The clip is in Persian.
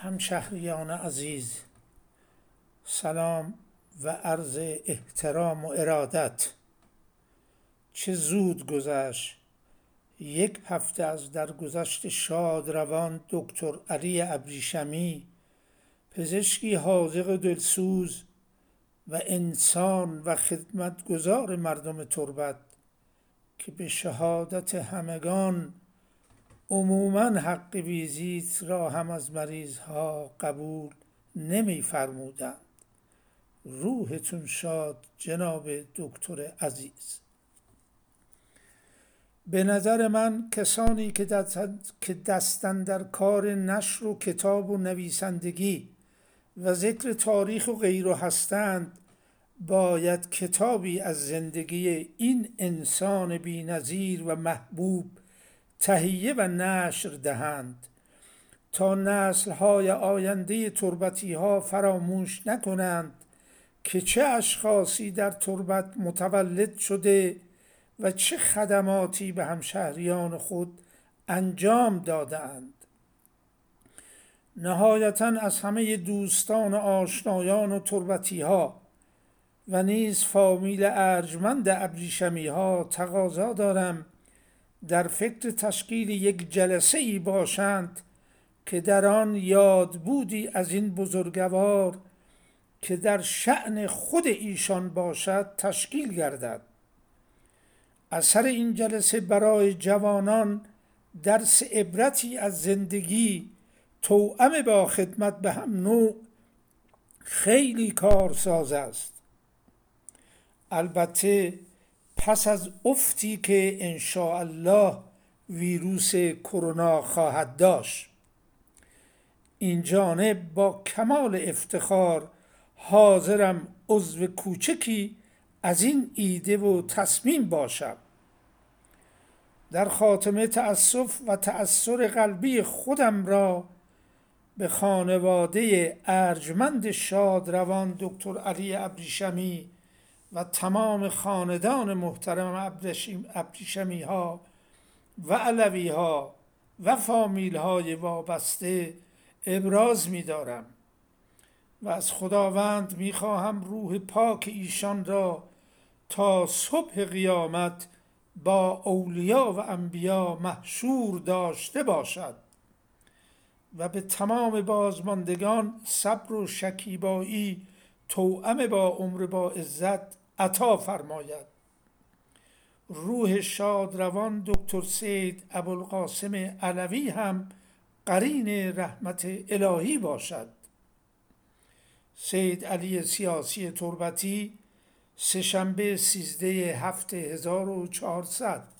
همشهریان عزیز، سلام و عرض احترام و ارادت. چه زود گذشت 1 هفته از درگذشت شادروان دکتر علی ابریشمی، پزشکی حاذق و دلسوز و انسان و خدمتگزار مردم تربت که به شهادت همگان عموماً حق ویزیت را هم از مریضها قبول نمی فرمودند. روحتون شاد جناب دکتر عزیز. به نظر من کسانی که دستن در کار نشر و کتاب و نویسندگی و ذکر تاریخ و غیره هستند، باید کتابی از زندگی این انسان بی‌نظیر و محبوب تهیه و نشر دهند تا نسل‌های آینده تربتی‌ها فراموش نکنند که چه اشخاصی در تربت متولد شده و چه خدماتی به همشهریان خود انجام دادند. نهایتاً از همه دوستان و آشنایان و تربتی‌ها و نیز فامیل ارجمند ابریشمی‌ها تقاضا دارم در فکر تشکیل یک جلسه‌ای باشند که در آن یادبودی از این بزرگوار که در شأن خود ایشان باشد تشکیل گردد. اثر این جلسه برای جوانان درس عبرتی از زندگی توأم با خدمت به هم نوع خیلی کارساز است. البته پس از افتی که انشاءالله ویروس کرونا خواهد داشت، این جانب با کمال افتخار حاضرم عضو کوچکی از این ایده و تصمیم باشم. در خاتمه تأسف و تأثر قلبی خودم را به خانواده ارجمند شادروان دکتر علی ابریشمی و تمام خاندان محترم ابریشمی ها و علوی ها و فامیل های وابسته ابراز می دارم و از خداوند می خواهم روح پاک ایشان را تا صبح قیامت با اولیا و انبیا محشور داشته باشد و به تمام بازماندگان صبر و شکیبایی توأم با عمر با عزت عطا فرماید. روح شادروان دکتر سید ابوالقاسم علوی هم قرین رحمت الهی باشد. سید علی سیاسی تربتی، سه‌شنبه 13/7/1400.